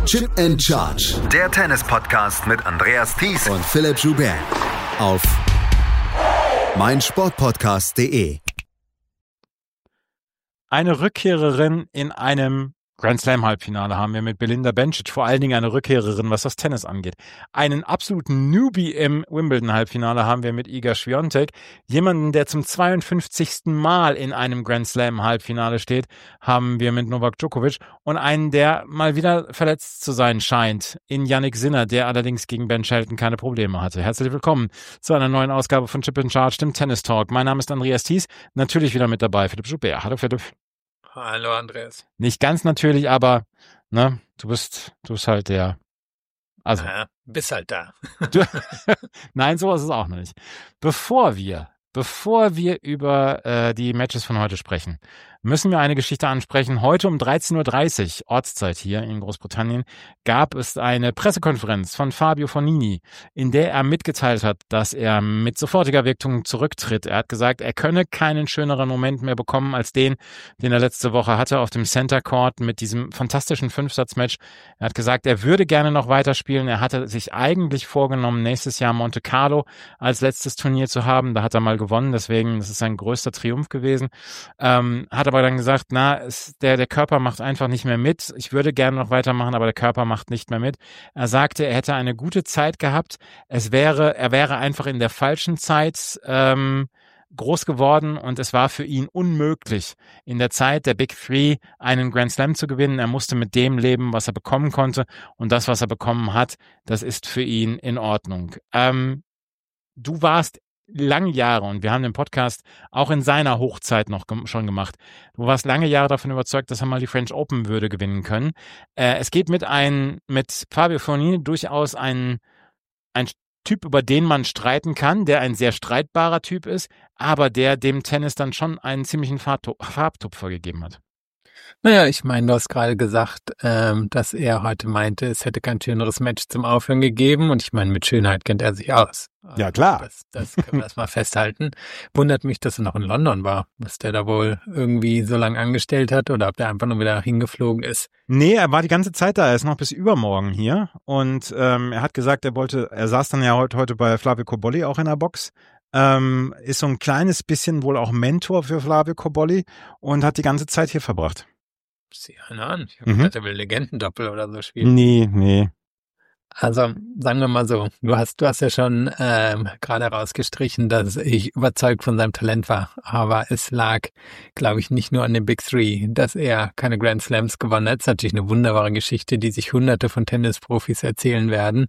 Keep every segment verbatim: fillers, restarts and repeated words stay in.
Chip and Charge. Der Tennis-Podcast mit Andreas Thies und Philipp Joubert. Auf meinsportpodcast punkt de. Eine Rückkehrerin in einem Grand Slam Halbfinale haben wir mit Belinda Bencic, vor allen Dingen eine Rückkehrerin, was das Tennis angeht. Einen absoluten Newbie im Wimbledon Halbfinale haben wir mit Iga Swiatek. Jemanden, der zum zweiundfünfzigsten Mal in einem Grand Slam Halbfinale steht, haben wir mit Novak Djokovic. Und einen, der mal wieder verletzt zu sein scheint, in Jannik Sinner, der allerdings gegen Ben Shelton keine Probleme hatte. Herzlich willkommen zu einer neuen Ausgabe von Chip and Charge, dem Tennis Talk. Mein Name ist Andreas Thies, natürlich wieder mit dabei Philipp Joubert. Hallo Philipp. Hallo Andreas. Nicht ganz natürlich, aber ne, du bist, du bist halt der, also. Ja, bist halt da. Du, nein, sowas ist es auch noch nicht. Bevor wir, bevor wir über äh, die Matches von heute sprechen, müssen wir eine Geschichte ansprechen. Heute um dreizehn Uhr dreißig Ortszeit hier in Großbritannien gab es eine Pressekonferenz von Fabio Fognini, in der er mitgeteilt hat, dass er mit sofortiger Wirkung zurücktritt. Er hat gesagt, er könne keinen schöneren Moment mehr bekommen als den, den er letzte Woche hatte auf dem Center Court mit diesem fantastischen Fünfsatzmatch. Er hat gesagt, er würde gerne noch weiterspielen. Er hatte sich eigentlich vorgenommen, nächstes Jahr Monte Carlo als letztes Turnier zu haben. Da hat er mal gewonnen, deswegen das ist sein größter Triumph gewesen. Ähm, hat aber dann gesagt, na, es, der, der Körper macht einfach nicht mehr mit. Ich würde gerne noch weitermachen, aber der Körper macht nicht mehr mit. Er sagte, er hätte eine gute Zeit gehabt. Es wäre, er wäre einfach in der falschen Zeit ähm, groß geworden und es war für ihn unmöglich, in der Zeit der Big Three einen Grand Slam zu gewinnen. Er musste mit dem leben, was er bekommen konnte, und das, was er bekommen hat, das ist für ihn in Ordnung. Ähm, du warst lange Jahre, und wir haben den Podcast auch in seiner Hochzeit noch gem- schon gemacht. Du warst lange Jahre davon überzeugt, dass er mal die French Open würde gewinnen können. Äh, es geht mit ein, mit Fabio Fognini durchaus ein, ein Typ, über den man streiten kann, der ein sehr streitbarer Typ ist, aber der dem Tennis dann schon einen ziemlichen Farbtu- Farbtupfer gegeben hat. Naja, ich meine, du hast gerade gesagt, ähm, dass er heute meinte, es hätte kein schöneres Match zum Aufhören gegeben. Und ich meine, mit Schönheit kennt er sich aus. Ja, klar. Das, das können wir erstmal festhalten. Wundert mich, dass er noch in London war, was der da wohl irgendwie so lange angestellt hat oder ob der einfach nur wieder hingeflogen ist. Nee, er war die ganze Zeit da. Er ist noch bis übermorgen hier. Und ähm, er hat gesagt, er wollte, er saß dann ja heute, heute bei Flavio Cobolli auch in der Box. Ähm, ist so ein kleines bisschen wohl auch Mentor für Flavio Cobolli und hat die ganze Zeit hier verbracht. Sieh einer an. Ich habe Mhm. gedacht, er will Legendendoppel oder so spielen. Nee, nee. Also sagen wir mal so, du hast du hast ja schon ähm, gerade rausgestrichen, dass ich überzeugt von seinem Talent war, aber es lag, glaube ich, nicht nur an den Big Three, dass er keine Grand Slams gewonnen hat. Das ist natürlich eine wunderbare Geschichte, die sich hunderte von Tennisprofis erzählen werden.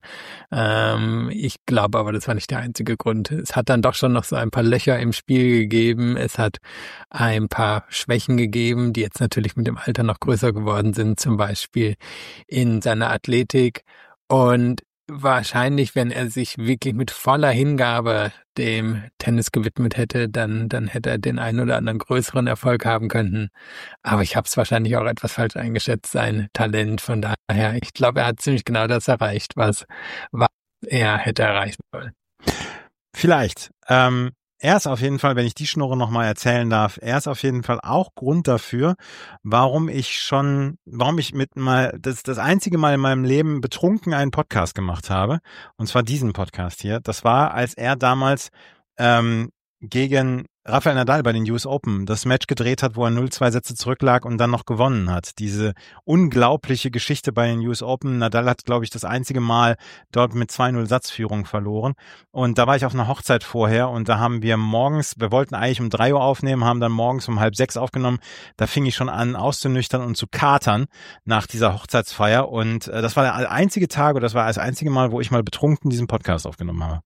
Ähm, ich glaube aber, das war nicht der einzige Grund. Es hat dann doch schon noch so ein paar Löcher im Spiel gegeben. Es hat ein paar Schwächen gegeben, die jetzt natürlich mit dem Alter noch größer geworden sind, zum Beispiel in seiner Athletik. Und wahrscheinlich, wenn er sich wirklich mit voller Hingabe dem Tennis gewidmet hätte, dann dann hätte er den einen oder anderen größeren Erfolg haben können. Aber ich habe es wahrscheinlich auch etwas falsch eingeschätzt, sein Talent. Von daher, ich glaube, er hat ziemlich genau das erreicht, was, was er hätte erreichen wollen. Vielleicht. Ähm, er ist auf jeden Fall, wenn ich die Schnurre nochmal erzählen darf, er ist auf jeden Fall auch Grund dafür, warum ich schon, warum ich mit mal, das das einzige Mal in meinem Leben betrunken einen Podcast gemacht habe. Und zwar diesen Podcast hier. Das war, als er damals ähm, gegen Rafael Nadal bei den U S Open das Match gedreht hat, wo er null zwei Sätze zurücklag und dann noch gewonnen hat. Diese unglaubliche Geschichte bei den U S Open. Nadal hat, glaube ich, das einzige Mal dort mit zwei null Satzführung verloren. Und da war ich auf einer Hochzeit vorher und da haben wir morgens, wir wollten eigentlich um drei Uhr aufnehmen, haben dann morgens um halb sechs aufgenommen. Da fing ich schon an auszunüchtern und zu katern nach dieser Hochzeitsfeier. Und äh, das war der einzige Tag oder das war das einzige Mal, wo ich mal betrunken diesen Podcast aufgenommen habe.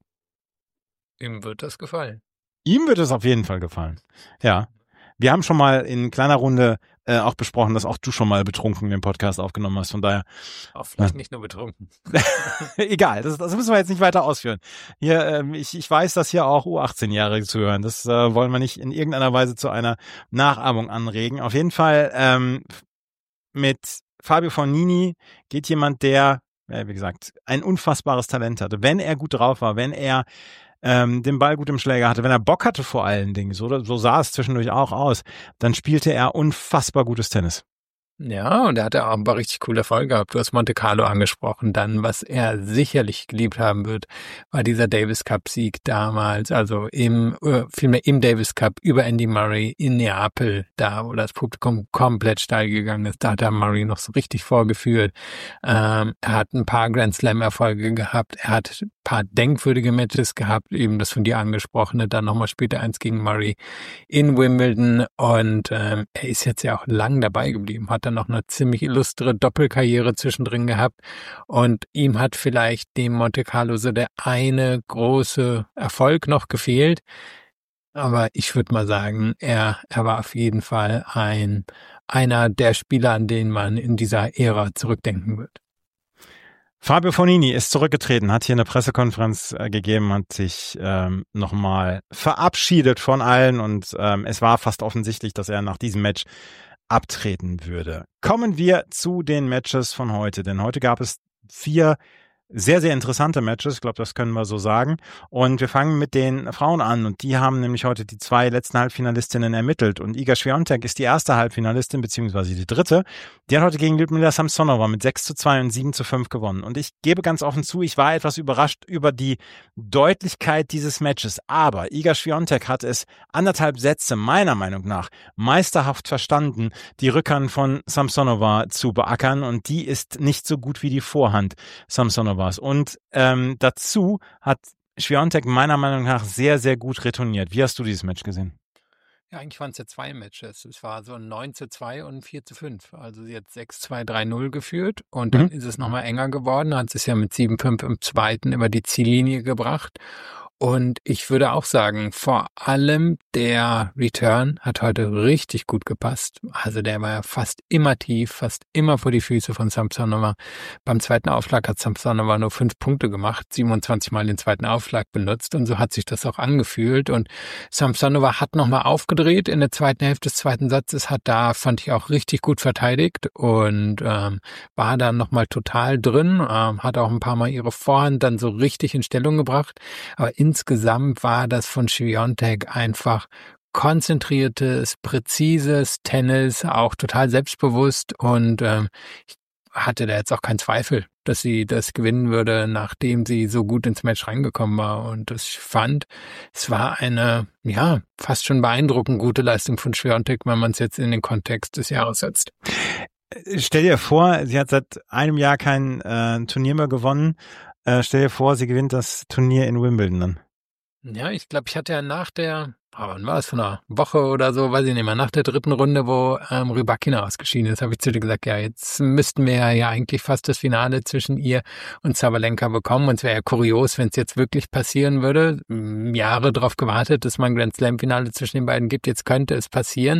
Ihm wird das gefallen. Ihm wird es auf jeden Fall gefallen. Ja. Wir haben schon mal in kleiner Runde äh, auch besprochen, dass auch du schon mal betrunken den Podcast aufgenommen hast. Von daher. Auch vielleicht ja. nicht nur betrunken. Egal, das, das müssen wir jetzt nicht weiter ausführen. Hier, ähm, ich, ich weiß, dass hier auch U achtzehn-Jährige zuhören. Das äh, wollen wir nicht in irgendeiner Weise zu einer Nachahmung anregen. Auf jeden Fall ähm, mit Fabio Fognini geht jemand, der, ja, wie gesagt, ein unfassbares Talent hatte. Wenn er gut drauf war, wenn er ähm, den Ball gut im Schläger hatte, wenn er Bock hatte vor allen Dingen, so, so sah es zwischendurch auch aus, dann spielte er unfassbar gutes Tennis. Ja, und er hatte auch ein paar richtig coole Erfolge gehabt. Du hast Monte Carlo angesprochen. Dann, was er sicherlich geliebt haben wird, war dieser Davis Cup Sieg damals, also im, äh, vielmehr im Davis Cup über Andy Murray in Neapel, da wo das Publikum komplett steil gegangen ist. Da hat er Murray noch so richtig vorgeführt. Ähm, er hat ein paar Grand Slam Erfolge gehabt. Er hat ein paar denkwürdige Matches gehabt, eben das von dir angesprochene, dann nochmal später eins gegen Murray in Wimbledon. Und ähm, er ist jetzt ja auch lang dabei geblieben, hat dann noch eine ziemlich illustre Doppelkarriere zwischendrin gehabt und ihm hat vielleicht dem Monte Carlo so der eine große Erfolg noch gefehlt, aber ich würde mal sagen, er, er war auf jeden Fall ein einer der Spieler, an den man in dieser Ära zurückdenken wird. Fabio Fognini ist zurückgetreten, hat hier eine Pressekonferenz äh, gegeben, hat sich ähm, nochmal verabschiedet von allen und ähm, es war fast offensichtlich, dass er nach diesem Match abtreten würde. Kommen wir zu den Matches von heute, denn heute gab es vier sehr, sehr interessante Matches, ich glaube, das können wir so sagen. Und wir fangen mit den Frauen an und die haben nämlich heute die zwei letzten Halbfinalistinnen ermittelt. Und Iga Swiatek ist die erste Halbfinalistin, beziehungsweise die dritte. Die hat heute gegen Ljudmila Samsonova mit sechs zu zwei und sieben zu fünf gewonnen. Und ich gebe ganz offen zu, ich war etwas überrascht über die Deutlichkeit dieses Matches. Aber Iga Swiatek hat es anderthalb Sätze meiner Meinung nach meisterhaft verstanden, die Rückhand von Samsonova zu beackern. Und die ist nicht so gut wie die Vorhand Samsonova. Und ähm, dazu hat Swiatek meiner Meinung nach sehr, sehr gut retourniert. Wie hast du dieses Match gesehen? Ja, eigentlich waren es ja zwei Matches. Es war so ein neun zu zwei und vier zu fünf. Also sie hat sechs zwei drei null geführt und dann mhm. ist es nochmal enger geworden. Hat es ja mit sieben fünf im zweiten über die Ziellinie gebracht. Und ich würde auch sagen, vor allem der Return hat heute richtig gut gepasst. Also der war ja fast immer tief, fast immer vor die Füße von Samsonova. Beim zweiten Aufschlag hat Samsonova nur fünf Punkte gemacht, siebenundzwanzig Mal den zweiten Aufschlag benutzt und so hat sich das auch angefühlt. Und Samsonova hat nochmal aufgedreht in der zweiten Hälfte des zweiten Satzes, hat da, fand ich, auch richtig gut verteidigt und ähm, war dann nochmal total drin, ähm, hat auch ein paar Mal ihre Vorhand dann so richtig in Stellung gebracht. Aber insgesamt war das von Swiatek einfach konzentriertes, präzises Tennis, auch total selbstbewusst und ähm, ich hatte da jetzt auch keinen Zweifel, dass sie das gewinnen würde, nachdem sie so gut ins Match reingekommen war. Und ich fand, es war eine, ja, fast schon beeindruckend gute Leistung von Swiatek, wenn man es jetzt in den Kontext des Jahres setzt. Stell dir vor, sie hat seit einem Jahr kein äh, Turnier mehr gewonnen. Äh, stell dir vor, sie gewinnt das Turnier in Wimbledon dann. Ja, ich glaube, ich hatte ja nach der, aber wann war es, von einer Woche oder so, weiß ich nicht mehr, nach der dritten Runde, wo ähm, Rybakina ausgeschieden ist, habe ich zu dir gesagt, ja, jetzt müssten wir ja eigentlich fast das Finale zwischen ihr und Sabalenka bekommen. Und es wäre ja kurios, wenn es jetzt wirklich passieren würde. Jahre drauf gewartet, dass man ein Grand Slam-Finale zwischen den beiden gibt. Jetzt könnte es passieren.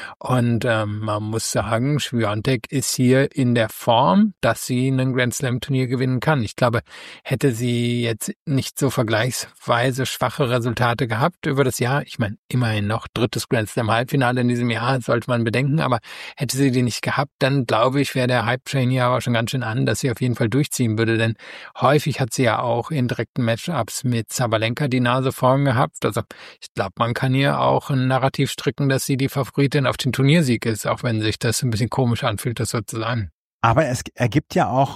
Und ähm, man muss sagen, Swiatek ist hier in der Form, dass sie ein Grand Slam-Turnier gewinnen kann. Ich glaube, hätte sie jetzt nicht so vergleichsweise schwache Resultate gehabt über das Jahr, ich meine, immerhin noch drittes Grand Slam Halbfinale in diesem Jahr, sollte man bedenken, aber hätte sie die nicht gehabt, dann glaube ich, wäre der Hype-Train hier aber schon ganz schön an, dass sie auf jeden Fall durchziehen würde, denn häufig hat sie ja auch in direkten Matchups mit Sabalenka die Nase vorn gehabt, also ich glaube, man kann hier auch ein Narrativ stricken, dass sie die Favoritin auf den Turniersieg ist, auch wenn sich das ein bisschen komisch anfühlt, das so zu sagen. Aber es ergibt ja auch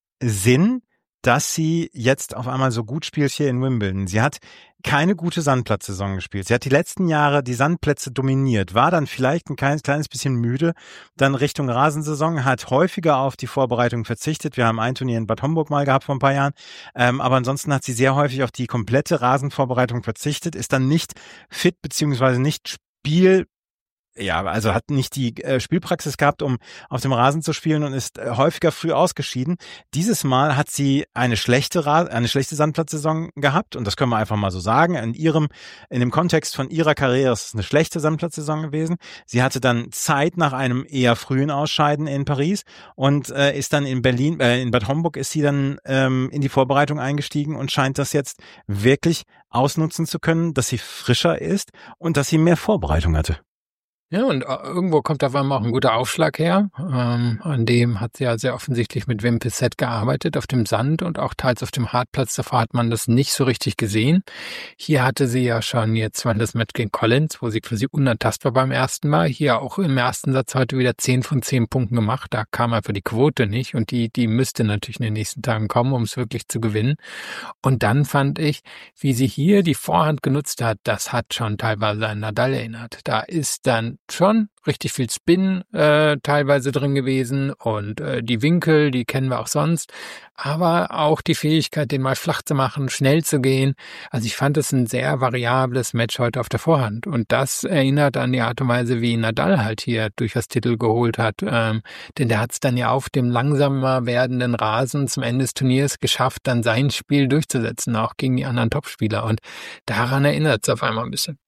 Sinn, dass sie jetzt auf einmal so gut spielt hier in Wimbledon. Sie hat keine gute Sandplatzsaison gespielt. Sie hat die letzten Jahre die Sandplätze dominiert, war dann vielleicht ein kleines, kleines bisschen müde, dann Richtung Rasensaison, hat häufiger auf die Vorbereitung verzichtet. Wir haben ein Turnier in Bad Homburg mal gehabt vor ein paar Jahren, ähm, aber ansonsten hat sie sehr häufig auf die komplette Rasenvorbereitung verzichtet, ist dann nicht fit beziehungsweise nicht Spiel Ja, also hat nicht die äh, Spielpraxis gehabt, um auf dem Rasen zu spielen und ist äh, häufiger früh ausgeschieden. Dieses Mal hat sie eine schlechte Ra- eine schlechte Sandplatzsaison gehabt und das können wir einfach mal so sagen. In ihrem in dem Kontext von ihrer Karriere ist es eine schlechte Sandplatzsaison gewesen. Sie hatte dann Zeit nach einem eher frühen Ausscheiden in Paris und äh, ist dann in Berlin, äh, in Bad Homburg ist sie dann ähm, in die Vorbereitung eingestiegen und scheint das jetzt wirklich ausnutzen zu können, dass sie frischer ist und dass sie mehr Vorbereitung hatte. Ja, und irgendwo kommt auf einmal auch ein guter Aufschlag her. Ähm, an dem hat sie ja sehr offensichtlich mit Wim Pissett gearbeitet, auf dem Sand und auch teils auf dem Hartplatz. Davor hat man das nicht so richtig gesehen. Hier hatte sie ja schon jetzt mal das Match gegen Collins, wo sie quasi unantastbar beim ersten Mal. Hier auch im ersten Satz heute wieder zehn von zehn Punkten gemacht. Da kam einfach die Quote nicht und die, die müsste natürlich in den nächsten Tagen kommen, um es wirklich zu gewinnen. Und dann fand ich, wie sie hier die Vorhand genutzt hat, das hat schon teilweise an Nadal erinnert. Da ist dann schon richtig viel Spin äh, teilweise drin gewesen und äh, die Winkel, die kennen wir auch sonst, aber auch die Fähigkeit, den mal flach zu machen, schnell zu gehen. Also ich fand es ein sehr variables Match heute auf der Vorhand und das erinnert an die Art und Weise, wie Nadal halt hier durchaus Titel geholt hat, ähm, denn der hat es dann ja auf dem langsamer werdenden Rasen zum Ende des Turniers geschafft, dann sein Spiel durchzusetzen, auch gegen die anderen Topspieler und daran erinnert es auf einmal ein bisschen.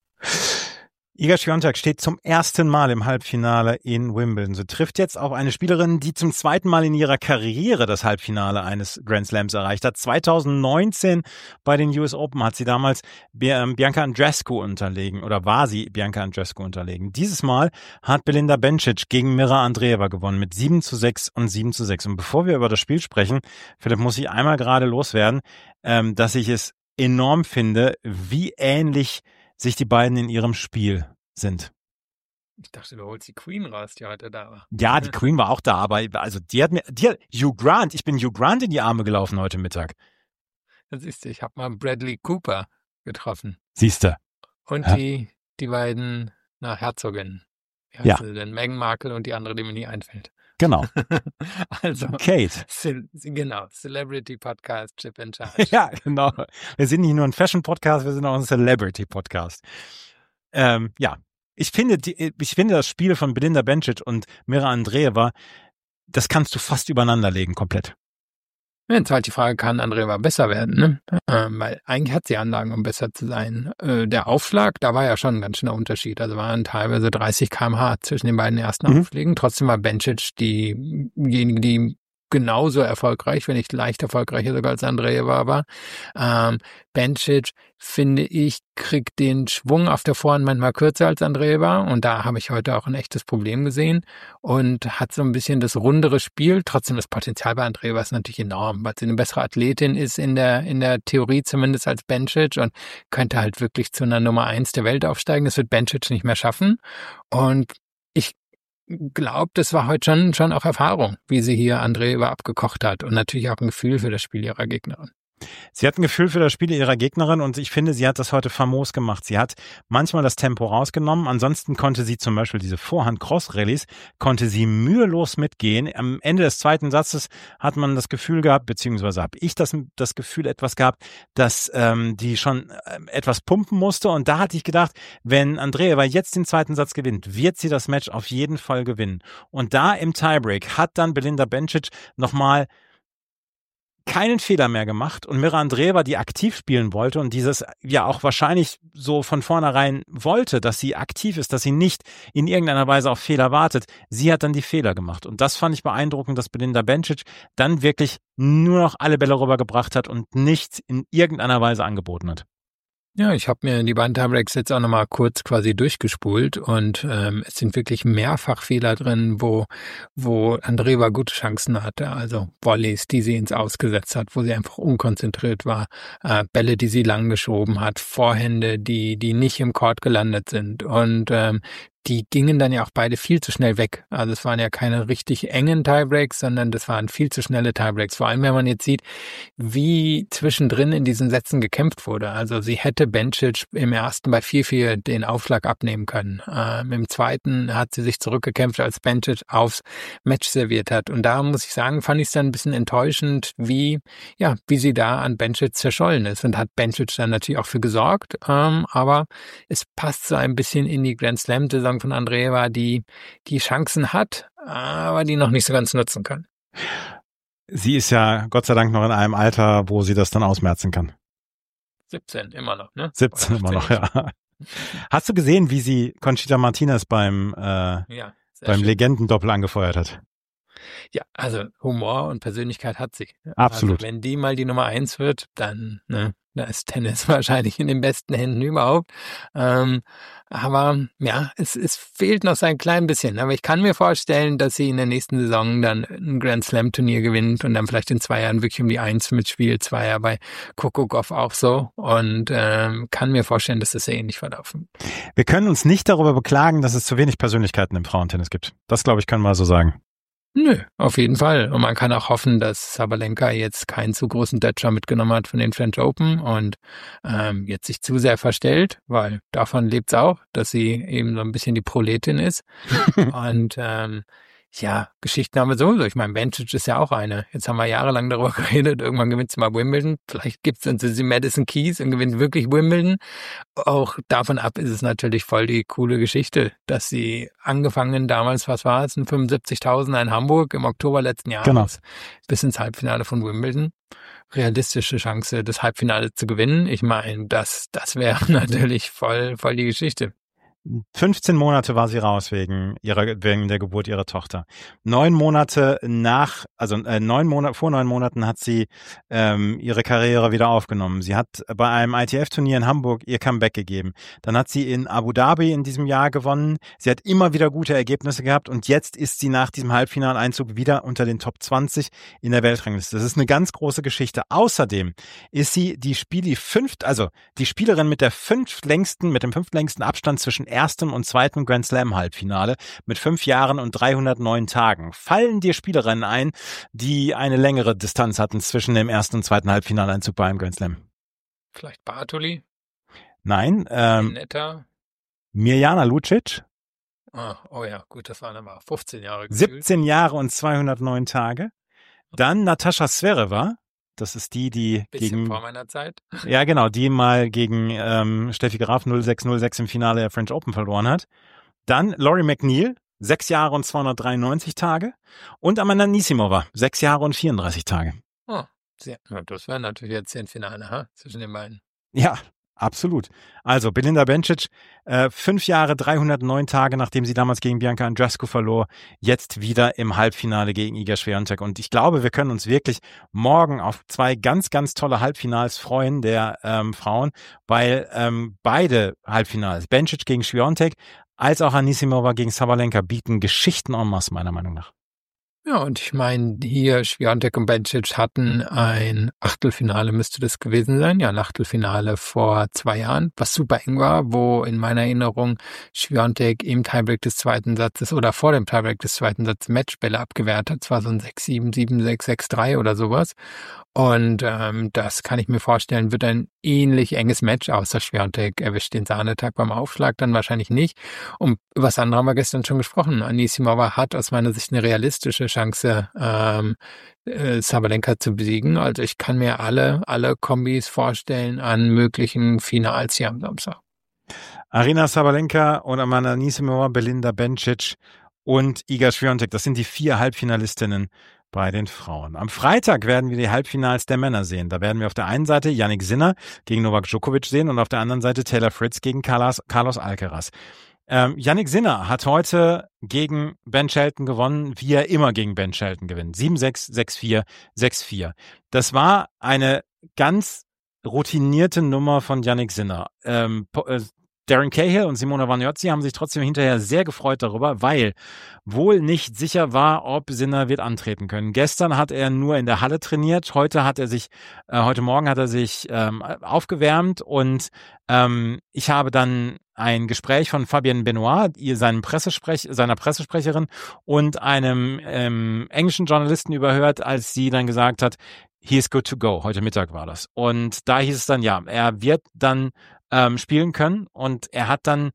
Iga Świątek steht zum ersten Mal im Halbfinale in Wimbledon. Sie trifft jetzt auf eine Spielerin, die zum zweiten Mal in ihrer Karriere das Halbfinale eines Grand Slams erreicht hat. zwanzig neunzehn bei den U S Open hat sie damals Bianca Andreescu unterlegen oder war sie Bianca Andreescu unterlegen. Dieses Mal hat Belinda Bencic gegen Mira Andreeva gewonnen mit sieben zu sechs und sieben zu sechs. Und bevor wir über das Spiel sprechen, Philipp, muss ich einmal gerade loswerden, ähm, dass ich es enorm finde, wie ähnlich sich die beiden in ihrem Spiel sind. Ich dachte, du holst die Queen raus, die heute da war. Ja, die Queen war auch da, aber also die hat mir, die hat Hugh Grant, ich bin Hugh Grant in die Arme gelaufen heute Mittag. Das siehst du, ich habe mal Bradley Cooper getroffen. Siehst du. Und ja. die, die beiden, na, Herzoginnen. Wie heißt ja. sie denn? Meghan Markle und die andere, die mir nie einfällt. Genau. Also, Kate. Ce- genau, Celebrity Podcast, Chip in Charge. Ja, genau. Wir sind nicht nur ein Fashion-Podcast, wir sind auch ein Celebrity-Podcast. Ähm, ja, ich finde, die, ich finde das Spiel von Belinda Bencic und Mira Andreeva, das kannst du fast übereinander legen, komplett. Jetzt halt die Frage, kann Andreeva besser werden, ne? Ähm, weil eigentlich hat sie Anlagen, um besser zu sein. Äh, der Aufschlag, da war ja schon ein ganz schöner Unterschied. Also waren teilweise dreißig Kilometer pro Stunde zwischen den beiden ersten Mhm. Aufschlägen. Trotzdem war Bencic diejenige, die genauso erfolgreich, wenn nicht leicht erfolgreicher sogar als Andreeva war. Ähm, Bencic, finde ich, kriegt den Schwung auf der Vorhand manchmal kürzer als Andreeva und da habe ich heute auch ein echtes Problem gesehen und hat so ein bisschen das rundere Spiel. Trotzdem das Potenzial bei Andreeva ist natürlich enorm, weil sie eine bessere Athletin ist in der in der Theorie zumindest als Bencic und könnte halt wirklich zu einer Nummer eins der Welt aufsteigen. Das wird Bencic nicht mehr schaffen und ich glaube, das war heute schon schon auch Erfahrung, wie sie hier Andreeva abgekocht hat und natürlich auch ein Gefühl für das Spiel ihrer Gegnerin. Sie hat ein Gefühl für das Spiel ihrer Gegnerin und ich finde, sie hat das heute famos gemacht. Sie hat manchmal das Tempo rausgenommen, ansonsten konnte sie zum Beispiel diese Vorhand-Cross-Rallies, konnte sie mühelos mitgehen. Am Ende des zweiten Satzes hat man das Gefühl gehabt, beziehungsweise habe ich das, das Gefühl etwas gehabt, dass ähm, die schon äh, etwas pumpen musste und da hatte ich gedacht, wenn Andreeva jetzt den zweiten Satz gewinnt, wird sie das Match auf jeden Fall gewinnen. Und da im Tiebreak hat dann Belinda Bencic nochmal keinen Fehler mehr gemacht und Mira Andreeva, die aktiv spielen wollte und dieses ja auch wahrscheinlich so von vornherein wollte, dass sie aktiv ist, dass sie nicht in irgendeiner Weise auf Fehler wartet, sie hat dann die Fehler gemacht. Und das fand ich beeindruckend, dass Belinda Bencic dann wirklich nur noch alle Bälle rübergebracht hat und nichts in irgendeiner Weise angeboten hat. Ja, ich habe mir die beiden Tiebreaks jetzt auch nochmal kurz quasi durchgespult und ähm, es sind wirklich mehrfach Fehler drin, wo wo Andreeva gute Chancen hatte. Also Volleys, die sie ins Ausgesetzt hat, wo sie einfach unkonzentriert war, äh, Bälle, die sie lang geschoben hat, Vorhände, die die nicht im Court gelandet sind und ähm, die gingen dann ja auch beide viel zu schnell weg. Also es waren ja keine richtig engen Tiebreaks, sondern das waren viel zu schnelle Tiebreaks. Vor allem, wenn man jetzt sieht, wie zwischendrin in diesen Sätzen gekämpft wurde. Also sie hätte Bencic im ersten bei vier vier den Aufschlag abnehmen können. Ähm, Im zweiten hat sie sich zurückgekämpft, als Bencic aufs Match serviert hat. Und da muss ich sagen, fand ich es dann ein bisschen enttäuschend, wie ja wie sie da an Bencic zerschollen ist. Und hat Bencic dann natürlich auch für gesorgt. Ähm, aber es passt so ein bisschen in die Grand Slam-Saison von Andreeva, die die Chancen hat, aber die noch nicht so ganz nutzen kann. Sie ist ja Gott sei Dank noch in einem Alter, wo sie das dann ausmerzen kann. siebzehn immer noch, ne? siebzehn immer noch, ja. Hast du gesehen, wie sie Conchita Martinez beim, äh, ja, beim schön. Legendendoppel angefeuert hat? Ja, also Humor und Persönlichkeit hat sie. Absolut. Also wenn die mal die Nummer eins wird, dann, ne, da ist Tennis wahrscheinlich in den besten Händen überhaupt. Ähm, aber ja, es, es fehlt noch so ein klein bisschen. Aber ich kann mir vorstellen, dass sie in der nächsten Saison dann ein Grand Slam Turnier gewinnt und dann vielleicht in zwei Jahren wirklich um die Eins mitspielt. Zwei Jahre bei Coco Gauff auch so. Und ähm, kann mir vorstellen, dass das sehr ähnlich verlaufen. Wir können uns nicht darüber beklagen, dass es zu wenig Persönlichkeiten im Frauentennis gibt. Das, glaube ich, können wir so sagen. Nö, auf jeden Fall. Und man kann auch hoffen, dass Sabalenka jetzt keinen zu großen Dätscher mitgenommen hat von den French Open und ähm, jetzt sich zu sehr verstellt, weil davon lebt's auch, dass sie eben so ein bisschen die Proletin ist. Und ähm, ja, Geschichten haben wir sowieso. Ich meine, Bencic ist ja auch eine. Jetzt haben wir jahrelang darüber geredet, irgendwann gewinnt sie mal Wimbledon. Vielleicht gibt's dann sie Madison Keys und gewinnt wirklich Wimbledon. Auch davon ab ist es natürlich voll die coole Geschichte, dass sie angefangen damals, was war es, ein fünfundsiebzigtausender in Hamburg im Oktober letzten Jahres, genau, bis ins Halbfinale von Wimbledon. Realistische Chance, das Halbfinale zu gewinnen. Ich meine, das, das wäre natürlich voll, voll die Geschichte. fünfzehn Monate war sie raus wegen ihrer, wegen der Geburt ihrer Tochter. Neun Monate nach, also äh, neun Monate, vor neun Monaten hat sie ähm, ihre Karriere wieder aufgenommen. Sie hat bei einem I T F-Turnier in Hamburg ihr Comeback gegeben. Dann hat sie in Abu Dhabi in diesem Jahr gewonnen. Sie hat immer wieder gute Ergebnisse gehabt und jetzt ist sie nach diesem Halbfinaleinzug wieder unter den Top zwanzig in der Weltrangliste. Das ist eine ganz große Geschichte. Außerdem ist sie die Spiel, die fünft, also die Spielerin mit der fünftlängsten, mit dem fünftlängsten Abstand zwischen erstem und zweitem Grand Slam Halbfinale mit fünf Jahren und dreihundertneun Tagen. Fallen dir Spielerinnen ein, die eine längere Distanz hatten zwischen dem ersten und zweiten Halbfinaleinzug bei einem Grand Slam? Vielleicht Bartoli? Nein. Ähm, Netta? Mirjana Lucic? Oh, oh ja, gut, das waren aber fünfzehn Jahre. Gefühlt. siebzehn Jahre und zweihundertneun Tage. Dann Natascha Zverev. Das ist die, die Bisschen gegen... vor meiner Zeit. Ja, genau, die mal gegen ähm, Steffi Graf null sechs null sechs im Finale der French Open verloren hat. Dann Lori McNeil, sechs Jahre und zweihundertdreiundneunzig Tage. Und Amanda Anisimova, sechs Jahre und vierunddreißig Tage. Oh, sehr. Ja, das wäre natürlich jetzt ein Finale, ha? Zwischen den beiden. Ja, absolut. Also Belinda Bencic, äh, fünf Jahre, dreihundertneun Tage, nachdem sie damals gegen Bianca Andreescu verlor, jetzt wieder im Halbfinale gegen Iga Swiatek. Und ich glaube, wir können uns wirklich morgen auf zwei ganz, ganz tolle Halbfinals freuen der ähm, Frauen, weil ähm, beide Halbfinals, Bencic gegen Swiatek, als auch Anisimova gegen Sabalenka, bieten Geschichten en masse, meiner Meinung nach. Ja, und ich meine, hier Swiatek und Bencic hatten ein Achtelfinale, müsste das gewesen sein. Ja, ein Achtelfinale vor zwei Jahren, was super eng war, wo in meiner Erinnerung Swiatek im Tiebreak des zweiten Satzes oder vor dem Tiebreak des zweiten Satzes Matchbälle abgewehrt hat. Es war so ein sechs sieben, sieben sechs, sechs drei oder sowas. Und ähm, das kann ich mir vorstellen, wird ein ähnlich enges Match, außer Swiatek erwischt den Sahnetag beim Aufschlag dann wahrscheinlich nicht. Und über das andere haben wir gestern schon gesprochen. Anisimova hat aus meiner Sicht eine realistische Chance, ähm, äh, Sabalenka zu besiegen. Also ich kann mir alle, alle Kombis vorstellen an möglichen Finals hier am Samstag. Aryna Sabalenka und Amanda Anisimova, Belinda Bencic und Iga Swiatek, das sind die vier Halbfinalistinnen bei den Frauen. Am Freitag werden wir die Halbfinals der Männer sehen. Da werden wir auf der einen Seite Jannik Sinner gegen Novak Djokovic sehen und auf der anderen Seite Taylor Fritz gegen Carlos, Carlos Alcaraz. Ähm, Jannik Sinner hat heute gegen Ben Shelton gewonnen, wie er immer gegen Ben Shelton gewinnt. sieben sechs, sechs vier, sechs vier. Das war eine ganz routinierte Nummer von Jannik Sinner. Ähm, äh, Darren Cahill und Simona Waniozzi haben sich trotzdem hinterher sehr gefreut darüber, weil wohl nicht sicher war, ob Sinner wird antreten können. Gestern hat er nur in der Halle trainiert, heute hat er sich, äh, heute Morgen hat er sich ähm, aufgewärmt und ähm, ich habe dann ein Gespräch von Fabienne Benoit, ihr, seinem Pressesprech, seiner Pressesprecherin und einem ähm, englischen Journalisten überhört, als sie dann gesagt hat, he is good to go. Heute Mittag war das. Und da hieß es dann, ja, er wird dann ähm, spielen können und er hat dann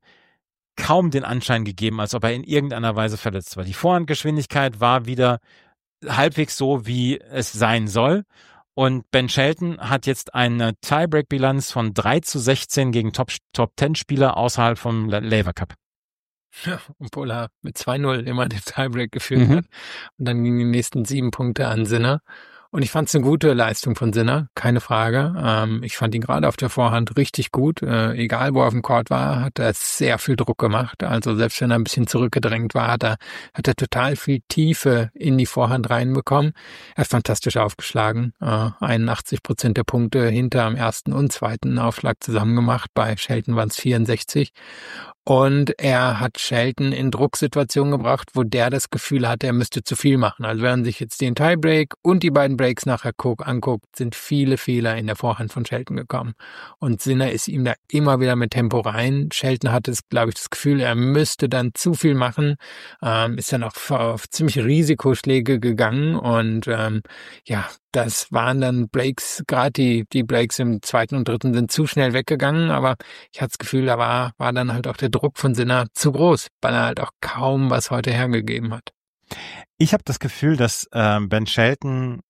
kaum den Anschein gegeben, als ob er in irgendeiner Weise verletzt war. Die Vorhandgeschwindigkeit war wieder halbwegs so, wie es sein soll. Und Ben Shelton hat jetzt eine Tiebreak-Bilanz von drei zu sechzehn gegen Top, Top zehn Spieler außerhalb vom Laver Cup. Ja, obwohl er mit zwei null immer den Tiebreak geführt Mhm. hat. Und dann gingen die nächsten sieben Punkte an Sinner. Und ich fand es eine gute Leistung von Sinner, keine Frage. Ähm, ich fand ihn gerade auf der Vorhand richtig gut. Äh, egal, wo er auf dem Court war, hat er sehr viel Druck gemacht. Also selbst wenn er ein bisschen zurückgedrängt war, hat er, hat er total viel Tiefe in die Vorhand reinbekommen. Er hat fantastisch aufgeschlagen. Äh, einundachtzig Prozent der Punkte hinter am ersten und zweiten Aufschlag zusammen gemacht. Bei Shelton waren es vierundsechzig. Und er hat Shelton in Drucksituationen gebracht, wo der das Gefühl hatte, er müsste zu viel machen. Also wenn man sich jetzt den Tiebreak und die beiden Breaks nachher guck, anguckt, sind viele Fehler in der Vorhand von Shelton gekommen. Und Sinner ist ihm da immer wieder mit Tempo rein. Shelton hatte, glaube ich, das Gefühl, er müsste dann zu viel machen, ähm, ist dann auch auf ziemliche Risikoschläge gegangen. Und ähm, ja, das waren dann Breaks, gerade die, die Breaks im zweiten und dritten sind zu schnell weggegangen, aber ich hatte das Gefühl, da war, war dann halt auch der Druck von Sinner zu groß, weil er halt auch kaum was heute hergegeben hat. Ich habe das Gefühl, dass ähm, Ben Shelton,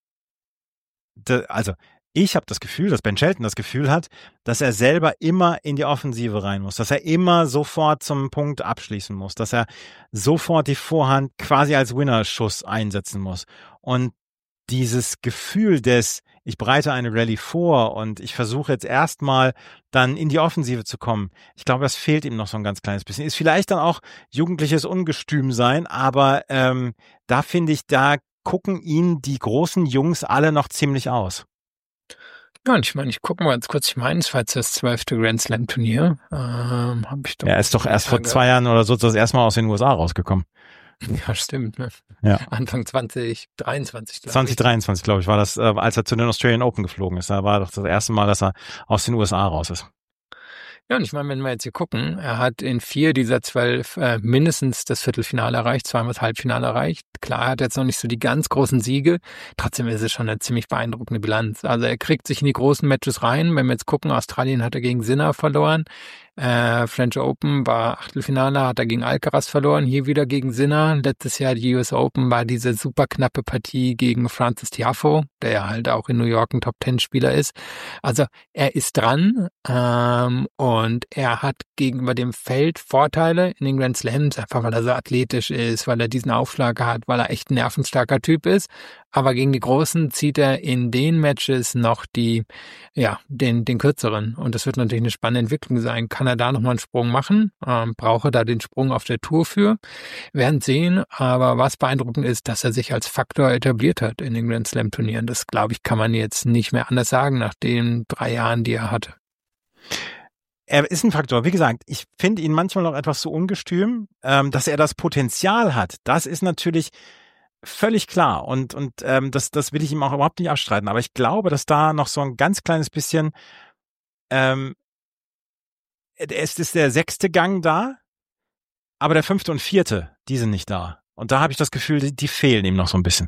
de, also ich habe das Gefühl, dass Ben Shelton das Gefühl hat, dass er selber immer in die Offensive rein muss, dass er immer sofort zum Punkt abschließen muss, dass er sofort die Vorhand quasi als Winnerschuss einsetzen muss. Und dieses Gefühl des, ich bereite eine Rallye vor und ich versuche jetzt erstmal dann in die Offensive zu kommen. Ich glaube, das fehlt ihm noch so ein ganz kleines bisschen. Ist vielleicht dann auch jugendliches Ungestüm sein, aber ähm, da finde ich, da gucken ihn die großen Jungs alle noch ziemlich aus. Ja, und ich meine, ich gucke mal ganz kurz, ich meine, es war jetzt das zwölfte Grand Slam Turnier. Ähm, hab ich doch er ist doch erst vor zwei Jahren oder so das erste Mal aus den U S A rausgekommen. Ja, stimmt. Ne? Ja. Anfang zwanzig dreiundzwanzig. Glaub zwanzig dreiundzwanzig, glaube ich, war das, äh, als er zu den Australian Open geflogen ist. Da war doch das erste Mal, dass er aus den U S A raus ist. Ja, und ich meine, wenn wir jetzt hier gucken, er hat in vier dieser zwölf äh, mindestens das Viertelfinale erreicht, zweimal das Halbfinale erreicht. Klar, er hat jetzt noch nicht so die ganz großen Siege, trotzdem ist es schon eine ziemlich beeindruckende Bilanz. Also er kriegt sich in die großen Matches rein. Wenn wir jetzt gucken, Australien hat er gegen Sinner verloren, äh, French Open war Achtelfinale, hat er gegen Alcaraz verloren, hier wieder gegen Sinner. Letztes Jahr die U S Open war diese super knappe Partie gegen Frances Tiafoe, der ja halt auch in New York ein Top-Ten-Spieler ist. Also er ist dran ähm, und er hat gegenüber dem Feld Vorteile in den Grand Slams, einfach weil er so athletisch ist, weil er diesen Aufschlag hat, weil er echt ein nervenstarker Typ ist. Aber gegen die Großen zieht er in den Matches noch die, ja, den, den kürzeren. Und das wird natürlich eine spannende Entwicklung sein. Kann er da nochmal einen Sprung machen? Ähm, braucht er da den Sprung auf der Tour für? Wir werden sehen. Aber was beeindruckend ist, dass er sich als Faktor etabliert hat in den Grand Slam Turnieren. Das, glaube ich, kann man jetzt nicht mehr anders sagen nach den drei Jahren, die er hatte. Er ist ein Faktor. Wie gesagt, ich finde ihn manchmal noch etwas zu ungestüm. Ähm, dass er das Potenzial hat, das ist natürlich völlig klar. Und, und ähm, das, das will ich ihm auch überhaupt nicht abstreiten. Aber ich glaube, dass da noch so ein ganz kleines bisschen, ähm, es ist der sechste Gang da, aber der fünfte und vierte, die sind nicht da. Und da habe ich das Gefühl, die, die fehlen ihm noch so ein bisschen.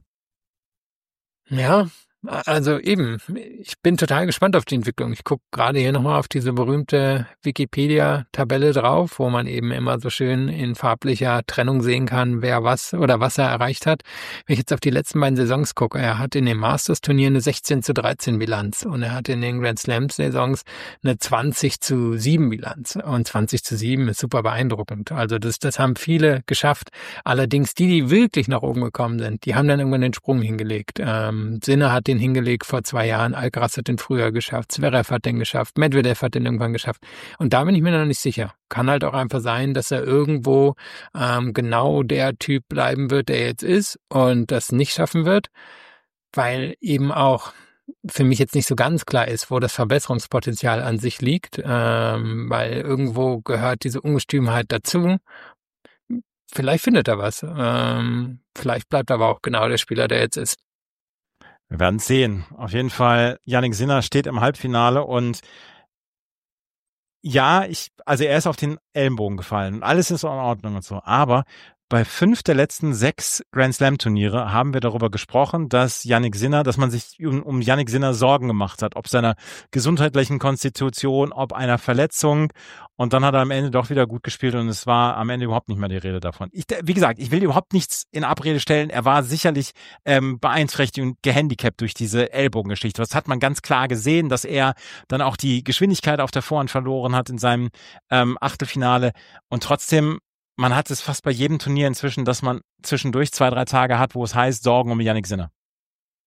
Ja, also eben, ich bin total gespannt auf die Entwicklung. Ich gucke gerade hier nochmal auf diese berühmte Wikipedia-Tabelle drauf, wo man eben immer so schön in farblicher Trennung sehen kann, wer was oder was er erreicht hat. Wenn ich jetzt auf die letzten beiden Saisons gucke, er hat in dem Masters-Turnier eine sechzehn zu dreizehn Bilanz und er hat in den Grand Slam-Saisons eine zwanzig zu sieben Bilanz. Und zwanzig zu sieben ist super beeindruckend. Also das, das haben viele geschafft. Allerdings die, die wirklich nach oben gekommen sind, die haben dann irgendwann den Sprung hingelegt. Ähm, Sinner hat den hingelegt vor zwei Jahren, Alcaraz hat den früher geschafft, Zverev hat den geschafft, Medvedev hat den irgendwann geschafft. Und da bin ich mir noch nicht sicher. Kann halt auch einfach sein, dass er irgendwo ähm, genau der Typ bleiben wird, der jetzt ist und das nicht schaffen wird, weil eben auch für mich jetzt nicht so ganz klar ist, wo das Verbesserungspotenzial an sich liegt, ähm, weil irgendwo gehört diese Ungestümheit dazu. Vielleicht findet er was. Ähm, vielleicht bleibt er aber auch genau der Spieler, der jetzt ist. Wir werden es sehen. Auf jeden Fall, Jannik Sinner steht im Halbfinale und ja, ich, also er ist auf den Ellenbogen gefallen und alles ist in Ordnung und so. Aber bei fünf der letzten sechs Grand Slam Turniere haben wir darüber gesprochen, dass Jannik Sinner, dass man sich um, um Jannik Sinner Sorgen gemacht hat, ob seiner gesundheitlichen Konstitution, ob einer Verletzung. Und dann hat er am Ende doch wieder gut gespielt und es war am Ende überhaupt nicht mehr die Rede davon. Ich, wie gesagt, ich will überhaupt nichts in Abrede stellen. Er war sicherlich ähm, beeinträchtigt und gehandicapt durch diese Ellbogengeschichte. Das hat man ganz klar gesehen, dass er dann auch die Geschwindigkeit auf der Vorhand verloren hat in seinem ähm, Achtelfinale. Und trotzdem, man hat es fast bei jedem Turnier inzwischen, dass man zwischendurch zwei, drei Tage hat, wo es heißt, Sorgen um Jannik Sinner.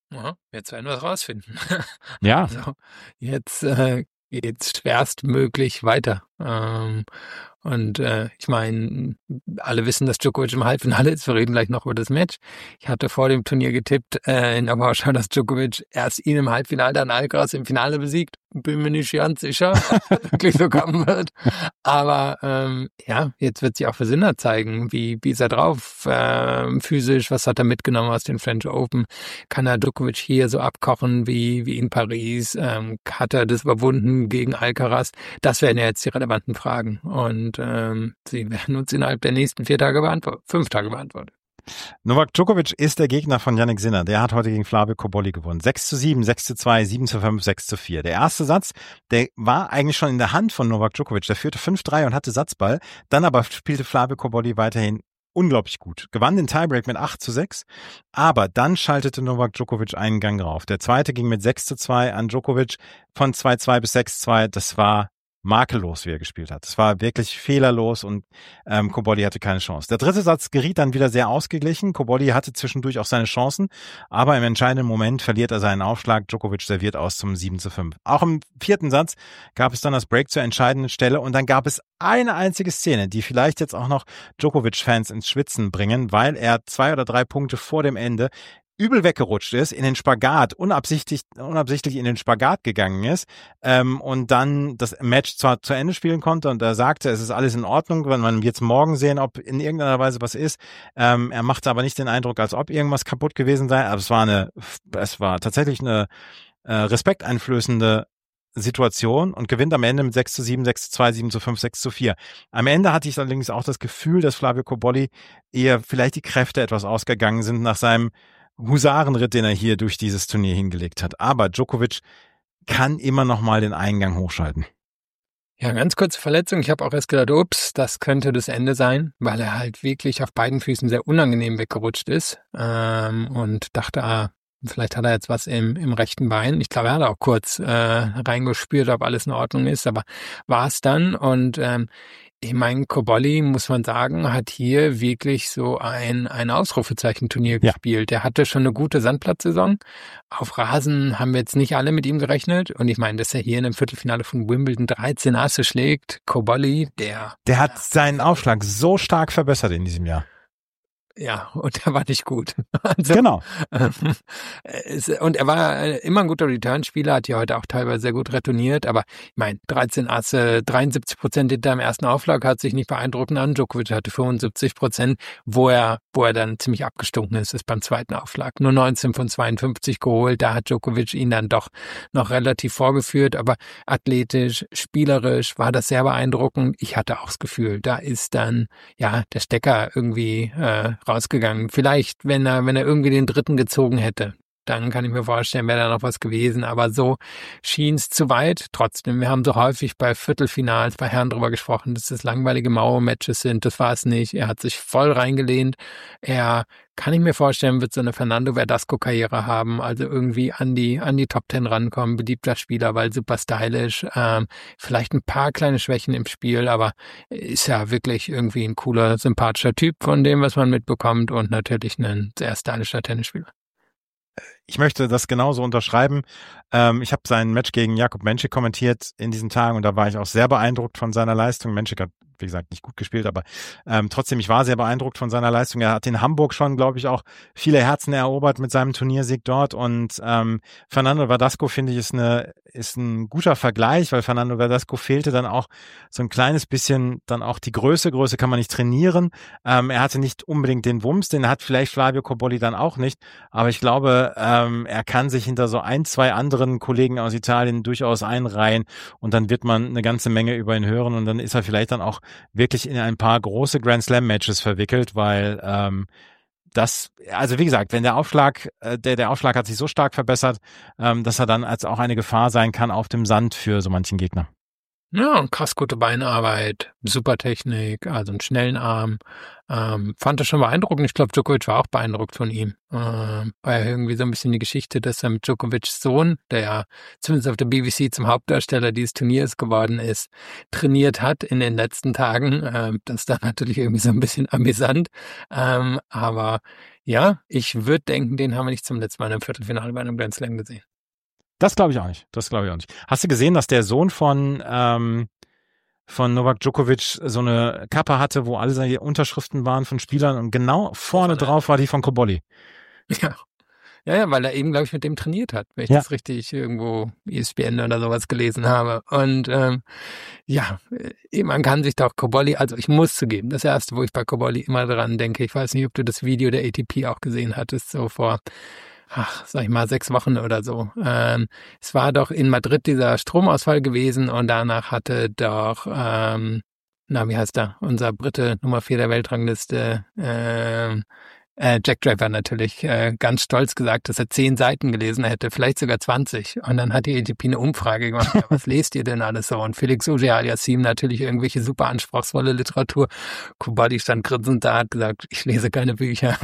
Ja, jetzt werden wir es rausfinden. Ja. Also, jetzt äh, geht's schwerstmöglich weiter. Ähm, und äh, ich meine, alle wissen, dass Djokovic im Halbfinale ist. Wir reden gleich noch über das Match. Ich hatte vor dem Turnier getippt äh, in der Vorschau, dass Djokovic erst ihn im Halbfinale, dann Alcaraz im Finale besiegt. Bin mir nicht ganz sicher, ob das wirklich so kommen wird. Aber ähm, ja, jetzt wird sich auch für Sinner zeigen, wie, wie ist er drauf, äh, physisch, was hat er mitgenommen aus den French Open. Kann er Djokovic hier so abkochen wie, wie in Paris? Ähm, hat er das überwunden gegen Alcaraz? Das wären ja jetzt die relevanten Fragen. Und ähm, sie werden uns innerhalb der nächsten vier Tage beantwortet, fünf Tage beantwortet. Novak Djokovic ist der Gegner von Jannik Sinner. Der hat heute gegen Flavio Cobolli gewonnen. sechs zu sieben, sechs zu zwei, sieben zu fünf, sechs zu vier. Der erste Satz, der war eigentlich schon in der Hand von Novak Djokovic. Der führte fünf drei und hatte Satzball. Dann aber spielte Flavio Cobolli weiterhin unglaublich gut. Gewann den Tiebreak mit acht zu sechs, aber dann schaltete Novak Djokovic einen Gang rauf. Der zweite ging mit sechs zu zwei an Djokovic von zwei zwei bis sechs zwei. Das war makellos, wie er gespielt hat. Es war wirklich fehlerlos und ähm, Cobolli hatte keine Chance. Der dritte Satz geriet dann wieder sehr ausgeglichen. Cobolli hatte zwischendurch auch seine Chancen, aber im entscheidenden Moment verliert er seinen Aufschlag. Djokovic serviert aus zum sieben zu fünf. Auch im vierten Satz gab es dann das Break zur entscheidenden Stelle und dann gab es eine einzige Szene, die vielleicht jetzt auch noch Djokovic-Fans ins Schwitzen bringen, weil er zwei oder drei Punkte vor dem Ende übel weggerutscht ist, in den Spagat, unabsichtlich, unabsichtlich in den Spagat gegangen ist ähm, und dann das Match zwar zu Ende spielen konnte und er sagte, es ist alles in Ordnung, wenn man jetzt morgen sehen, ob in irgendeiner Weise was ist. Ähm, er machte aber nicht den Eindruck, als ob irgendwas kaputt gewesen sei, aber es war eine, es war tatsächlich eine äh, respekteinflößende Situation und gewinnt am Ende mit sechs zu sieben, sechs zu zwei, sieben zu fünf, sechs zu vier. Am Ende hatte ich allerdings auch das Gefühl, dass Flavio Cobolli eher vielleicht die Kräfte etwas ausgegangen sind nach seinem Husarenritt, den er hier durch dieses Turnier hingelegt hat. Aber Djokovic kann immer noch mal den Eingang hochschalten. Ja, ganz kurze Verletzung. Ich habe auch erst gedacht, ups, das könnte das Ende sein, weil er halt wirklich auf beiden Füßen sehr unangenehm weggerutscht ist ähm, und dachte, ah, vielleicht hat er jetzt was im, im rechten Bein. Ich glaube, er hat auch kurz äh, reingespürt, ob alles in Ordnung ist, aber war es dann. Und ähm, ich meine, Cobolli, muss man sagen, hat hier wirklich so ein, ein Ausrufezeichen-Turnier Ja. gespielt. Er hatte schon eine gute Sandplatzsaison. Auf Rasen haben wir jetzt nicht alle mit ihm gerechnet. Und ich meine, dass er hier in dem Viertelfinale von Wimbledon dreizehn Asse schlägt. Cobolli, der... Der hat seinen Aufschlag so stark verbessert in diesem Jahr. Ja, und er war nicht gut. Also, Genau. ähm, es- und er war äh, immer ein guter Return-Spieler, hat ja heute auch teilweise sehr gut retourniert, aber ich meine, dreizehn Asse, dreiundsiebzig Prozent hinter dem ersten Aufschlag, hat sich nicht beeindruckend an. Djokovic hatte fünfundsiebzig Prozent, wo er, wo er dann ziemlich abgestunken ist, ist beim zweiten Aufschlag. Nur neunzehn von zweiundfünfzig geholt, da hat Djokovic ihn dann doch noch relativ vorgeführt, aber athletisch, spielerisch war das sehr beeindruckend. Ich hatte auch das Gefühl, da ist dann, ja, der Stecker irgendwie äh, rausgegangen. Vielleicht, wenn er, wenn er irgendwie den dritten gezogen hätte, dann kann ich mir vorstellen, wäre da noch was gewesen. Aber so schien es zu weit. Trotzdem, wir haben so häufig bei Viertelfinals, bei Herren drüber gesprochen, dass das langweilige Mauer-Matches sind. Das war es nicht. Er hat sich voll reingelehnt. Er, kann ich mir vorstellen, wird so eine Fernando Verdasco-Karriere haben. Also irgendwie an die, an die Top Ten rankommen. Beliebter Spieler, weil super stylisch. Ähm, vielleicht ein paar kleine Schwächen im Spiel, aber ist ja wirklich irgendwie ein cooler, sympathischer Typ von dem, was man mitbekommt und natürlich ein sehr stylischer Tennisspieler. Ich möchte das genauso unterschreiben. Ähm, ich habe sein Match gegen Jakub Menšik kommentiert in diesen Tagen und da war ich auch sehr beeindruckt von seiner Leistung. Menšik hat, wie gesagt, nicht gut gespielt, aber ähm, trotzdem, ich war sehr beeindruckt von seiner Leistung. Er hat in Hamburg schon, glaube ich, auch viele Herzen erobert mit seinem Turniersieg dort und ähm, Fernando Verdasco, finde ich, ist, eine, ist ein guter Vergleich, weil Fernando Verdasco fehlte dann auch so ein kleines bisschen dann auch die Größe. Größe kann man nicht trainieren. Ähm, er hatte nicht unbedingt den Wumms, den hat vielleicht Flavio Cobolli dann auch nicht, aber ich glaube, ähm, er kann sich hinter so ein, zwei anderen Kollegen aus Italien durchaus einreihen und dann wird man eine ganze Menge über ihn hören und dann ist er vielleicht dann auch wirklich in ein paar große Grand Slam Matches verwickelt, weil ähm, das, also wie gesagt, wenn der Aufschlag, äh, der, der Aufschlag hat sich so stark verbessert, ähm, dass er dann als auch eine Gefahr sein kann auf dem Sand für so manchen Gegner. Ja, und krass gute Beinarbeit, super Technik, also einen schnellen Arm. Ähm, fand das schon beeindruckend. Ich glaube, Djokovic war auch beeindruckt von ihm. Ähm, war ja irgendwie so ein bisschen die Geschichte, dass er mit Djokovics Sohn, der ja zumindest auf der B B C zum Hauptdarsteller dieses Turniers geworden ist, trainiert hat in den letzten Tagen. Ähm, das ist dann natürlich irgendwie so ein bisschen amüsant. Ähm, aber ja, ich würde denken, den haben wir nicht zum letzten Mal im Viertelfinale bei einem Grand Slam gesehen. Das glaube ich auch nicht. Das glaube ich auch nicht. Hast du gesehen, dass der Sohn von ähm, von Novak Djokovic so eine Kappe hatte, wo alle seine Unterschriften waren von Spielern und genau vorne drauf war die von Cobolli. Ja. Ja, ja, weil er eben, glaube ich, mit dem trainiert hat, wenn ich Ja. das richtig irgendwo E S P N oder sowas gelesen habe. Und ähm, ja, äh, man kann sich doch Cobolli, also ich muss zugeben, das Erste, wo ich bei Cobolli immer dran denke, ich weiß nicht, ob du das Video der A T P auch gesehen hattest, so vor, ach, sag ich mal, sechs Wochen oder so. Ähm, es war doch in Madrid dieser Stromausfall gewesen und danach hatte doch, ähm, na, wie heißt er, unser Brite Nummer vier der Weltrangliste, ähm, Äh, Jack Draper natürlich äh, ganz stolz gesagt, dass er zehn Seiten gelesen hätte, vielleicht sogar zwanzig. Und dann hat die A T P eine Umfrage gemacht, ja, was lest ihr denn alles so? Und Felix Auger-Aliassime natürlich irgendwelche super anspruchsvolle Literatur. Cobolli stand grinsend da, hat gesagt, ich lese keine Bücher.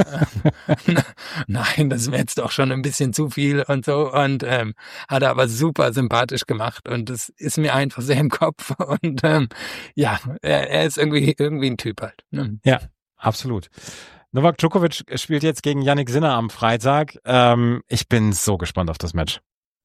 Nein, das wäre jetzt doch schon ein bisschen zu viel und so. Und ähm, hat er aber super sympathisch gemacht und das ist mir einfach sehr im Kopf. Und ähm, ja, er, er ist irgendwie irgendwie ein Typ halt. Ne? Ja, absolut. Novak Djokovic spielt jetzt gegen Jannik Sinner am Freitag. Ähm, ich bin so gespannt auf das Match.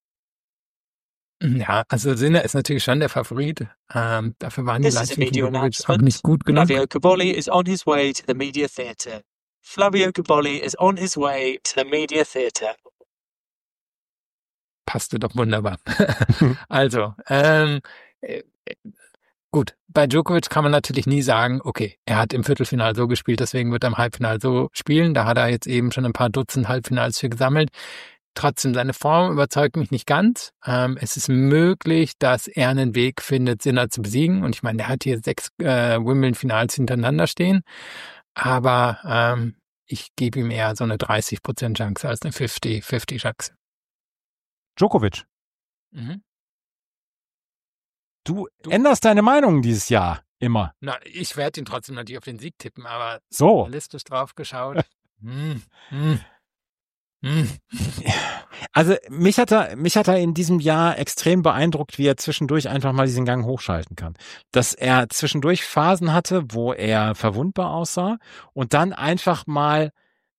Ja, also Sinner ist natürlich schon der Favorit. Ähm, dafür waren die This is a Leistungen von media Djokovic auch announcement. nicht gut genug. Flavio Cobolli is on his way to the media theatre. Flavio Cobolli is on his way to the media theatre. Passte doch wunderbar. Also, ähm, äh, gut, bei Djokovic kann man natürlich nie sagen, okay, er hat im Viertelfinale so gespielt, deswegen wird er im Halbfinale so spielen. Da hat er jetzt eben schon ein paar Dutzend Halbfinals für gesammelt. Trotzdem, seine Form überzeugt mich nicht ganz. Ähm, es ist möglich, dass er einen Weg findet, Sinner zu besiegen. Und ich meine, der hat hier sechs äh, Wimbledon-Finals hintereinander stehen. Aber ähm, ich gebe ihm eher so eine dreißig Prozent Chance als eine fünfzig fünfzig Chance. Djokovic, Mhm. du, Du- änderst deine Meinung dieses Jahr immer. Na, ich werde ihn trotzdem natürlich auf den Sieg tippen, aber So. realistisch drauf geschaut. hm, hm, hm. Also mich hat er, mich hat er in diesem Jahr extrem beeindruckt, wie er zwischendurch einfach mal diesen Gang hochschalten kann. Dass er zwischendurch Phasen hatte, wo er verwundbar aussah und dann einfach mal,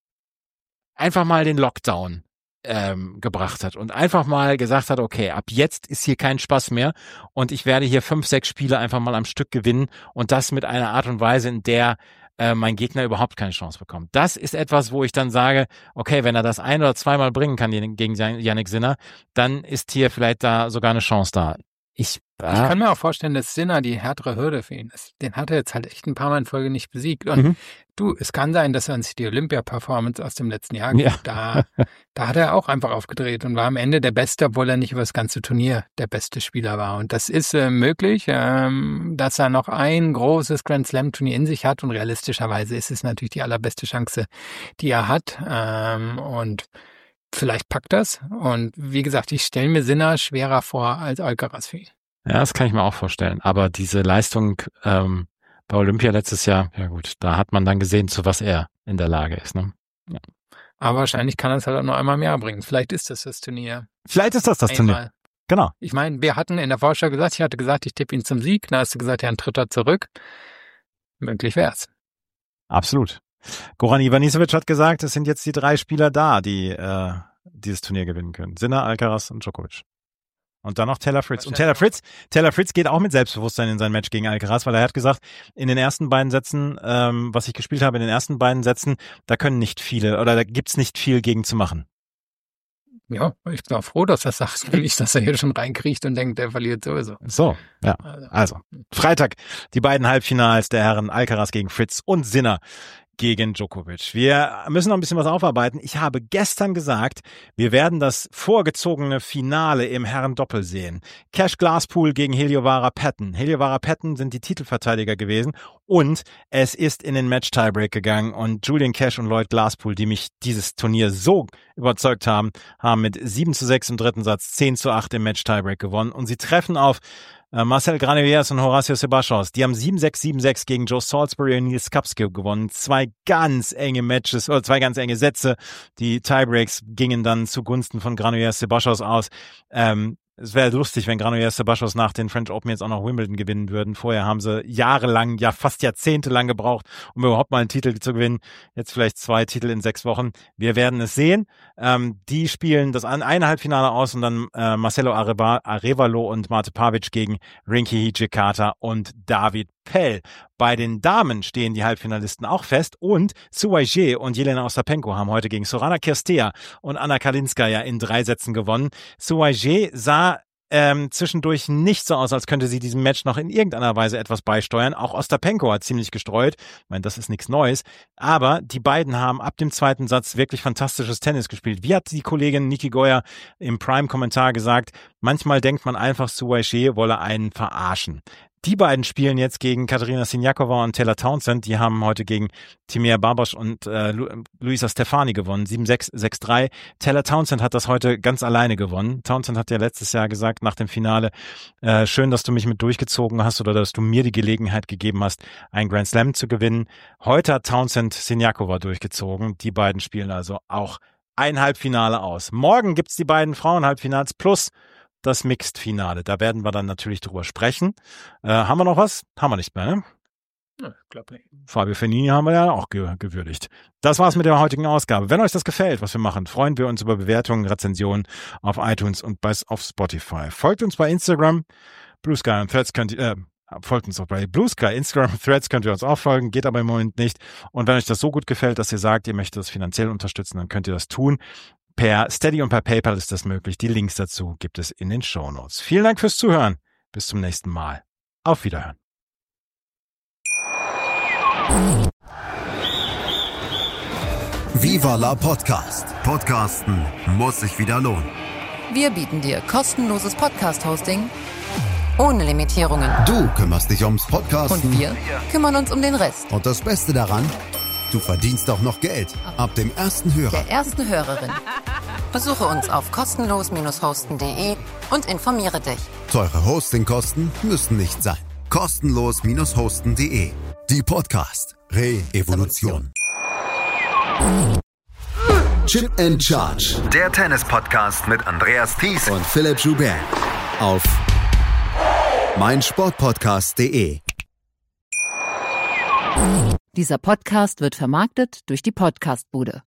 einfach mal den Lockdown ähm, gebracht hat und einfach mal gesagt hat, okay, ab jetzt ist hier kein Spaß mehr und ich werde hier fünf, sechs Spiele einfach mal am Stück gewinnen und das mit einer Art und Weise, in der äh, mein Gegner überhaupt keine Chance bekommt. Das ist etwas, wo ich dann sage, okay, wenn er das ein- oder zweimal bringen kann gegen Jannik Sinner, dann ist hier vielleicht da sogar eine Chance da. Ich, Ich kann mir auch vorstellen, dass Sinner die härtere Hürde für ihn ist. Den hat er jetzt halt echt ein paar Mal in Folge nicht besiegt. Und Mhm. du, es kann sein, dass er uns die Olympia-Performance aus dem letzten Jahr Ja. gibt. Da, da hat er auch einfach aufgedreht und war am Ende der Beste, obwohl er nicht über das ganze Turnier der beste Spieler war. Und das ist äh, möglich, ähm, dass er noch ein großes Grand Slam-Turnier in sich hat. Und realistischerweise ist es natürlich die allerbeste Chance, die er hat. Ähm, und vielleicht packt das. Und wie gesagt, ich stelle mir Sinner schwerer vor als Alcaraz für ihn. Ja, das kann ich mir auch vorstellen. Aber diese Leistung ähm, bei Olympia letztes Jahr, ja gut, da hat man dann gesehen, zu was er in der Lage ist. Ne? Ja. Aber wahrscheinlich kann er es halt auch nur einmal im Jahr bringen. Vielleicht ist das das Turnier. Vielleicht ist das das Einmal. Turnier. Genau. Ich meine, wir hatten in der Vorschau gesagt, ich hatte gesagt, ich tippe ihn zum Sieg. Da hast du gesagt, ja, ein Dritter zurück. Möglich wär's. Absolut. Goran Ivanisevic hat gesagt, es sind jetzt die drei Spieler da, die äh, dieses Turnier gewinnen können. Sinner, Alcaraz und Djokovic. Und dann noch Taylor Fritz. Und Taylor Fritz, Taylor Fritz geht auch mit Selbstbewusstsein in sein Match gegen Alcaraz, weil er hat gesagt, in den ersten beiden Sätzen, ähm, was ich gespielt habe, in den ersten beiden Sätzen, da können nicht viele oder da gibt's nicht viel gegen zu machen. Ja, ich bin auch froh, dass er sagt, nicht, dass er hier schon reinkriecht und denkt, er verliert sowieso. So, ja. Also, Also, Freitag, die beiden Halbfinals der Herren Alcaraz gegen Fritz und Sinner gegen Djokovic. Wir müssen noch ein bisschen was aufarbeiten. Ich habe gestern gesagt, wir werden das vorgezogene Finale im Herren-Doppel sehen. Cash Glasspool gegen Heliovara Patton. Heliovara Patton sind die Titelverteidiger gewesen Und es ist in den Match-Tiebreak gegangen und Julian Cash und Lloyd Glasspool, die mich dieses Turnier so überzeugt haben, haben mit sieben zu sechs im dritten Satz, zehn zu acht im Match-Tiebreak gewonnen. Und sie treffen auf äh, Marcel Granollers und Horacio Sebastos. Die haben sieben sechs, sieben sechs gegen Joe Salisbury und Neil Skupski gewonnen. Zwei ganz enge Matches, oder zwei ganz enge Sätze. Die Tiebreaks gingen dann zugunsten von Granollers Sebastos aus. Ähm, Es wäre lustig, wenn Granollers Sebastos nach den French Open jetzt auch noch Wimbledon gewinnen würden. Vorher haben sie jahrelang, ja fast jahrzehntelang gebraucht, um überhaupt mal einen Titel zu gewinnen. Jetzt vielleicht zwei Titel in sechs Wochen. Wir werden es sehen. Ähm, die spielen das eine Halbfinale aus und dann äh, Marcelo Areva, Arevalo und Mate Pavic gegen Rinky Hijikata und David Pell. Bei den Damen stehen die Halbfinalisten auch fest und Su Weijie und Jelena Ostapenko haben heute gegen Sorana Cirstea und Anna Kalinskaya in drei Sätzen gewonnen. Su Weijie sah ähm, zwischendurch nicht so aus, als könnte sie diesem Match noch in irgendeiner Weise etwas beisteuern. Auch Ostapenko hat ziemlich gestreut. Ich meine, das ist nichts Neues. Aber die beiden haben ab dem zweiten Satz wirklich fantastisches Tennis gespielt. Wie hat die Kollegin Niki Goya im Prime-Kommentar gesagt, manchmal denkt man einfach, Su Weijie wolle einen verarschen. Die beiden spielen jetzt gegen Katerina Siniakova und Taylor Townsend. Die haben heute gegen Timea Babos und äh, Lu- Luisa Stefani gewonnen. sieben sechs, sechs drei. Taylor Townsend hat das heute ganz alleine gewonnen. Townsend hat ja letztes Jahr gesagt nach dem Finale, äh, schön, dass du mich mit durchgezogen hast oder dass du mir die Gelegenheit gegeben hast, einen Grand Slam zu gewinnen. Heute hat Townsend Siniakova durchgezogen. Die beiden spielen also auch ein Halbfinale aus. Morgen gibt's die beiden Frauenhalbfinals plus das Mixed-Finale. Da werden wir dann natürlich drüber sprechen. Äh, haben wir noch was? Haben wir nicht mehr, ne? Ja, ich glaube nicht. Fabio Fernini haben wir ja auch ge- gewürdigt. Das war's mit der heutigen Ausgabe. Wenn euch das gefällt, was wir machen, freuen wir uns über Bewertungen, Rezensionen auf iTunes und bei, auf Spotify. Folgt uns bei Instagram, Blue Sky und Threads könnt ihr, äh, folgt uns auch bei Blue Sky, Instagram und Threads könnt ihr uns auch folgen, geht aber im Moment nicht. Und wenn euch das so gut gefällt, dass ihr sagt, ihr möchtet das finanziell unterstützen, dann könnt ihr das tun. Per Steady und per PayPal ist das möglich. Die Links dazu gibt es in den Shownotes. Vielen Dank fürs Zuhören. Bis zum nächsten Mal. Auf Wiederhören. Viva la Podcast. Podcasten muss sich wieder lohnen. Wir bieten dir kostenloses Podcast-Hosting ohne Limitierungen. Du kümmerst dich ums Podcasten. Und wir kümmern uns um den Rest. Und das Beste daran, du verdienst auch noch Geld. Ab dem ersten Hörer. Der ersten Hörerin. Besuche uns auf kostenlos hosten punkt de und informiere dich. Teure Hostingkosten müssen nicht sein. kostenlos hosten punkt de. Die Podcast Re-Evolution. Chip and Charge. Der Tennis-Podcast mit Andreas Thies Und Philipp Joubert. Auf meinsportpodcast punkt de. Dieser Podcast wird vermarktet durch die Podcastbude.